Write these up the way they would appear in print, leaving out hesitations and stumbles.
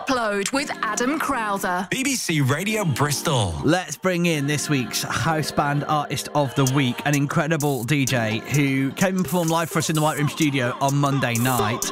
Upload with Adam Crowther. BBC Radio Bristol. Let's bring in this week's House Band Artist of the Week, an incredible DJ who came and performed live for us in the White Room studio on Monday night.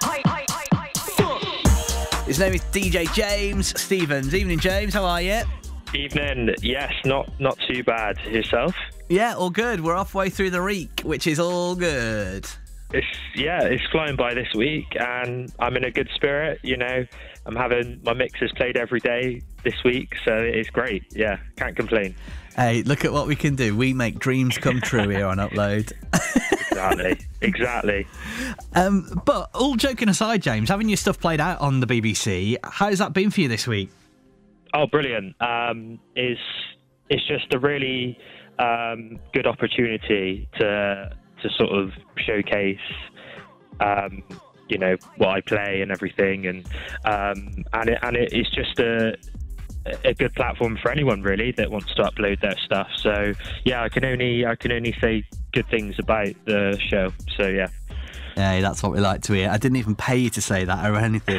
His name is DJ James Stephens. Evening, James. How are you? Evening. Yes, not too bad. Yourself? Yeah, all good. We're halfway through the week, which is all good. It's flying by this week, and I'm in a good spirit. You know, I'm having my mixes played every day this week, so it's great. Yeah, can't complain. Hey, look at what we can do. We make dreams come true here on Upload. Exactly. But all joking aside, James, having your stuff played out on the BBC, how's that been for you this week? Oh, brilliant. It's just a really good opportunity to sort of showcase you know, what I play and everything, and it's just a good platform for anyone really that wants to upload their stuff. So yeah, I can only say good things about the show. So yeah. Hey, that's what we like to hear. I didn't even pay you to say that or anything.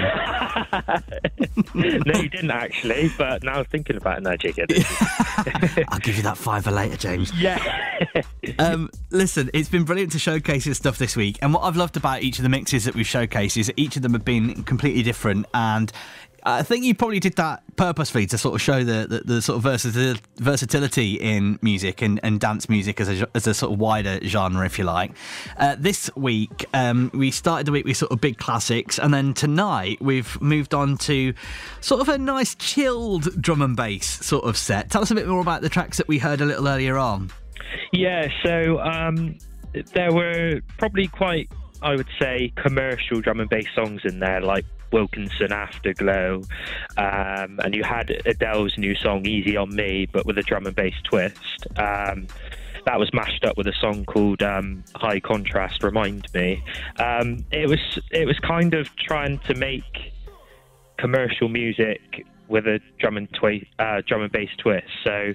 No, you didn't actually, but now I'm thinking about it now, Jacob. I'll give you that $5 later, James. Yeah. Listen, it's been brilliant to showcase your stuff this week, and what I've loved about each of the mixes that we've showcased is that each of them have been completely different, and I think you probably did that purposefully to sort of show the sort of versatility in music and dance music as a sort of wider genre, if you like. This week, we started the week with sort of big classics, and then tonight we've moved on to sort of a nice chilled drum and bass sort of set. Tell us a bit more about the tracks that we heard a little earlier on. Yeah, so there were probably quite, I would say, commercial drum and bass songs in there, like Wilkinson, Afterglow, and you had Adele's new song Easy on Me, but with a drum and bass twist. That was mashed up with a song called High Contrast, Remind Me. It was kind of trying to make commercial music with a drum and bass twist. So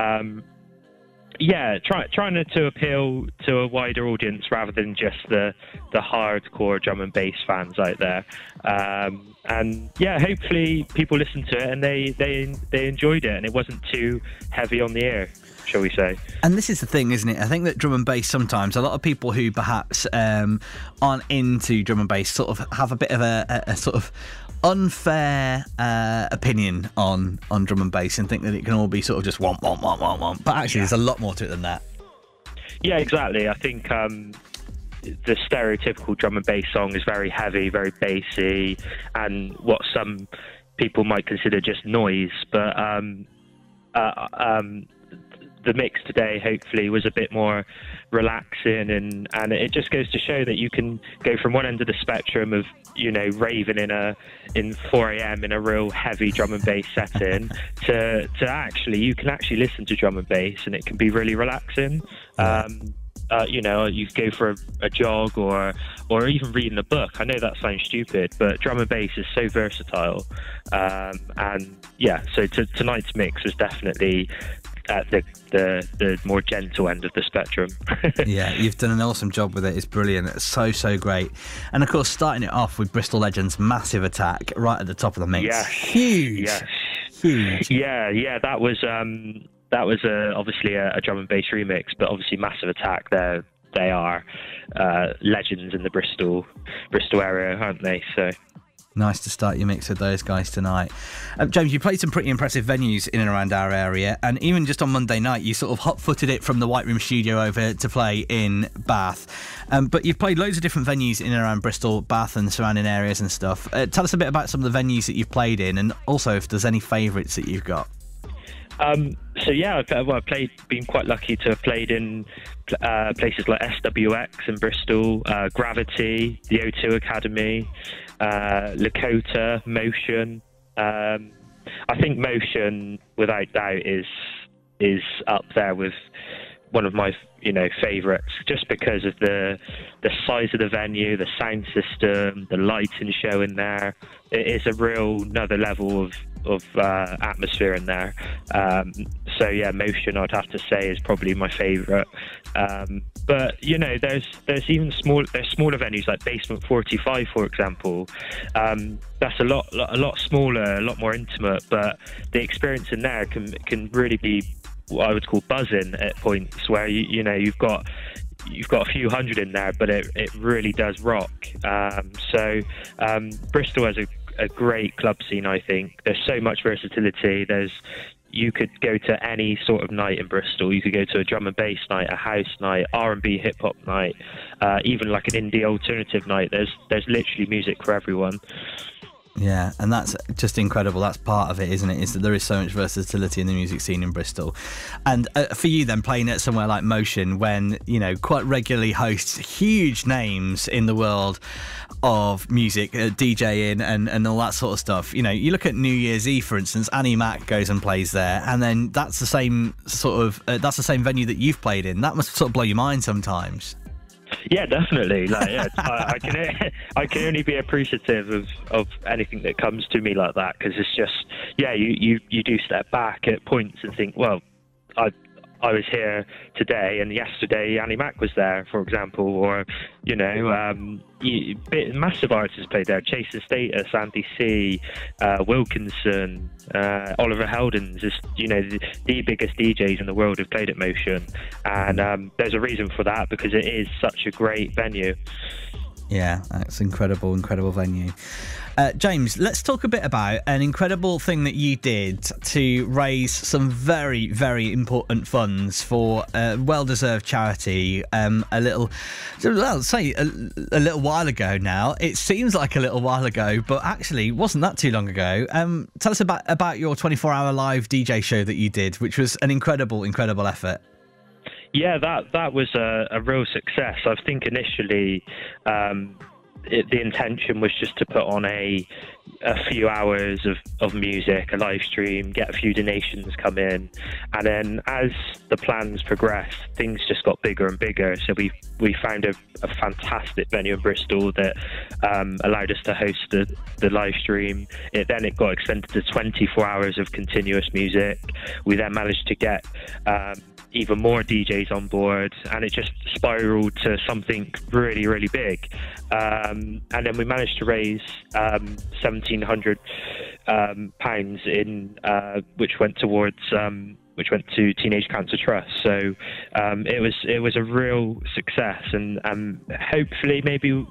yeah, trying to appeal to a wider audience rather than just the hardcore drum and bass fans out there. And yeah, hopefully people listened to it and they enjoyed it, and it wasn't too heavy on the ear, shall we say. And this is the thing, isn't it? I think that drum and bass, sometimes a lot of people who perhaps aren't into drum and bass sort of have a bit of a sort of unfair opinion on drum and bass and think that it can all be sort of just womp, womp, womp, womp, womp. But actually, there's a lot more to it than that. Yeah, exactly. I think the stereotypical drum and bass song is very heavy, very bassy, and what some people might consider just noise. But the mix today hopefully was a bit more relaxing, and it just goes to show that you can go from one end of the spectrum of, you know, raving in 4 a.m. in a real heavy drum and bass setting to actually you can actually listen to drum and bass and it can be really relaxing. You know, you go for a jog or even reading a book. I know that sounds stupid, but drum and bass is so versatile. And yeah, so tonight's mix was definitely at the more gentle end of the spectrum. Yeah, you've done an awesome job with it. It's brilliant. It's so great. And of course, starting it off with Bristol Legends' Massive Attack right at the top of the mix. Yes. Huge. Yes. Huge. Yeah. That was obviously a drum and bass remix, but obviously Massive Attack. They are legends in the Bristol area, aren't they? So. Nice to start your mix with those guys tonight. James, you played some pretty impressive venues in and around our area, and even just on Monday night, you sort of hot-footed it from the White Room studio over to play in Bath. But you've played loads of different venues in and around Bristol, Bath and surrounding areas and stuff. Tell us a bit about some of the venues that you've played in, and also if there's any favourites that you've got. So yeah, I've been quite lucky to have played in places like SWX in Bristol, Gravity, the O2 Academy, Lakota, Motion. I think Motion, without doubt, is up there with one of my favourites, just because of the size of the venue, the sound system, the lighting show in there. It is a real another level of atmosphere in there. So yeah, Motion, I'd have to say, is probably my favourite. But you know, there's even smaller venues like Basement 45, for example. That's a lot smaller, a lot more intimate, but the experience in there can really be what I would call buzzing at points, where you know you've got a few hundred in there, but it really does rock. So Bristol has a great club scene. I think there's so much versatility. You could go to any sort of night in Bristol. You could go to a drum and bass night, a house night, R&B hip hop night, even like an indie alternative night. There's literally music for everyone. Yeah, and that's just incredible. That's part of it, isn't it? Is that there is so much versatility in the music scene in Bristol. And for you then, playing at somewhere like Motion, when, you know, quite regularly hosts huge names in the world of music, DJing and all that sort of stuff. You know, you look at New Year's Eve, for instance, Annie Mac goes and plays there, and then that's the same sort of that's the same venue that you've played in. That must sort of blow your mind sometimes. Yeah, definitely. Like, yeah, I can only be appreciative of anything that comes to me like that, because it's just, yeah, you do step back at points and think, well, I was here today, and yesterday Annie Mac was there, for example, or, you know, massive artists played there. Chase the Status, Andy C, Wilkinson, Oliver Heldens, is, you know, the biggest DJs in the world have played at Motion, and there's a reason for that, because it is such a great venue. Yeah, that's incredible venue. James, let's talk a bit about an incredible thing that you did to raise some very, very important funds for a well-deserved charity a little while ago now. It seems like a little while ago, but actually wasn't that too long ago. Tell us about your 24-hour live DJ show that you did, which was an incredible effort. Yeah, that was a real success. I think initially the intention was just to put on a few hours of music, a live stream, get a few donations come in, and then as the plans progressed, things just got bigger and bigger. So we found a fantastic venue in Bristol that allowed us to host the live stream. It got extended to 24 hours of continuous music. We then managed to get even more DJs on board, and it just spiraled to something really, really big. And then we managed to raise £1,700 in which went to Teenage Cancer Trust. So it was a real success, and hopefully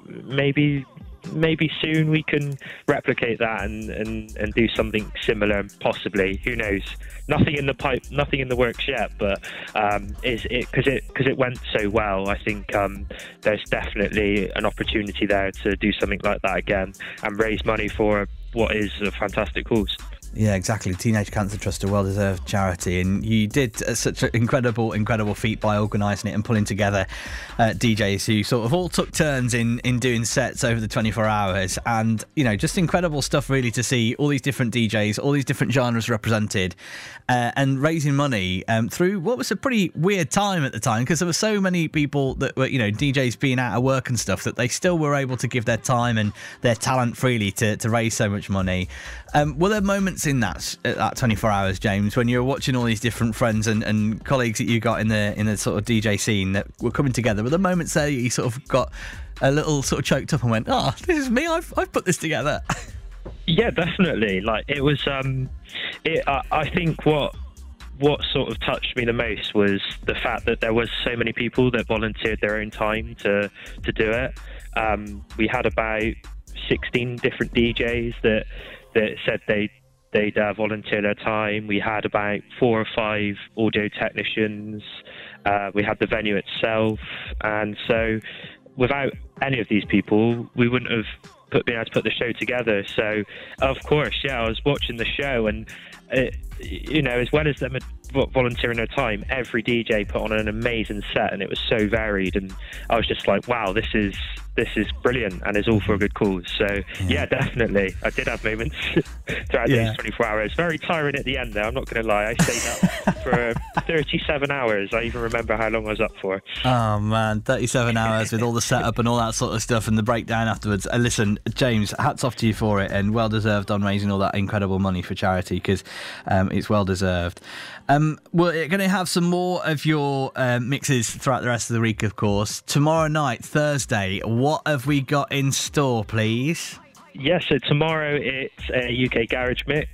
maybe soon we can replicate that and do something similar, possibly. Who knows? Nothing in the pipe, nothing in the works yet, but because it went so well, I think there's definitely an opportunity there to do something like that again and raise money for what is a fantastic cause. Yeah, exactly. Teenage Cancer Trust, a well-deserved charity, and you did such an incredible feat by organising it and pulling together DJs who sort of all took turns in doing sets over the 24 hours, and, you know, just incredible stuff really to see all these different DJs, all these different genres represented, and raising money through what was a pretty weird time at the time, because there were so many people that were, you know, DJs being out of work and stuff, that they still were able to give their time and their talent freely to raise so much money. Were there moments in that 24 hours, James, when you were watching all these different friends and colleagues that you got in the sort of DJ scene that were coming together? Were there moments there you sort of got a little sort of choked up and went, "Oh, this is me. I've put this together"? Yeah, definitely. Like, it was. I think what sort of touched me the most was the fact that there was so many people that volunteered their own time to do it. We had about 16 different DJs that said they'd volunteer their time. We had about 4 or 5 audio technicians. We had the venue itself, and so without any of these people, we wouldn't have been able to put the show together. So, of course, yeah, I was watching the show, and you know, as well as them volunteering their time, every DJ put on an amazing set, and it was so varied, and I was just like, wow, this is brilliant, and it's all for a good cause. So yeah, definitely, I did have moments throughout these 24 hours. Very tiring at the end there, I'm not going to lie. I stayed up for 37 hours. I even remember how long I was up for. Oh man, 37 hours with all the setup and all that sort of stuff and the breakdown afterwards. Listen, James, hats off to you for it, and well deserved on raising all that incredible money for charity, because it's well deserved. We're going to have some more of your mixes throughout the rest of the week, of course. Tomorrow night, Thursday, what have we got in store, please? Yeah, so tomorrow it's a UK garage mix.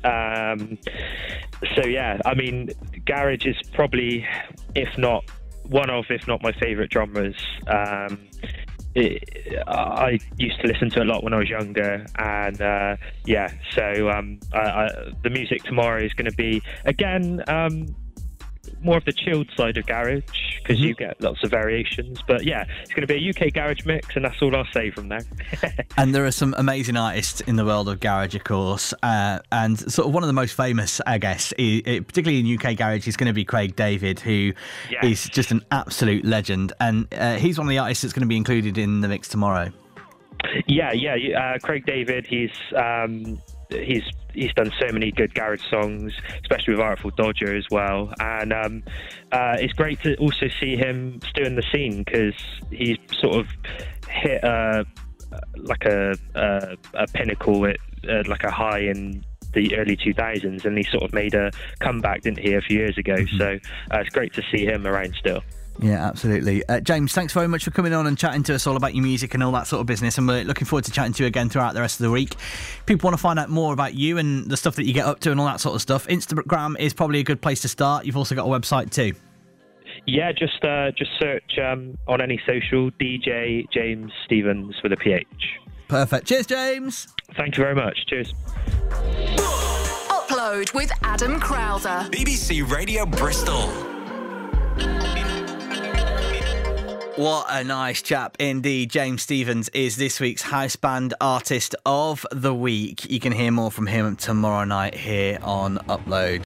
So yeah, I mean, garage is probably, if not my favourite genres. I used to listen to a lot when I was younger, and the music tomorrow is going to be, again, more of the chilled side of garage, because you get lots of variations. But yeah, it's going to be a UK garage mix, and that's all I'll say from there. And there are some amazing artists in the world of garage, of course, and sort of one of the most famous, I guess, particularly in UK garage, is going to be Craig David, who is just an absolute legend, and he's one of the artists that's going to be included in the mix tomorrow. Craig David, he's done so many good garage songs, especially with Artful Dodger as well. And it's great to also see him still in the scene, because he's sort of hit a pinnacle at like a high in the early 2000s, and he sort of made a comeback, didn't he, a few years ago. So it's great to see him around still. Yeah, absolutely. James, thanks very much for coming on and chatting to us all about your music and all that sort of business, and we're looking forward to chatting to you again throughout the rest of the week. People want to find out more about you and the stuff that you get up to and all that sort of stuff. Instagram is probably a good place to start. You've also got a website too. Yeah, just search on any social, DJ James Stephens with a PH. Perfect. Cheers, James. Thank you very much. Cheers. Upload with Adam Crowther. BBC Radio Bristol. What a nice chap indeed. James Stephens is this week's House Band Artist of the Week. You can hear more from him tomorrow night here on Upload.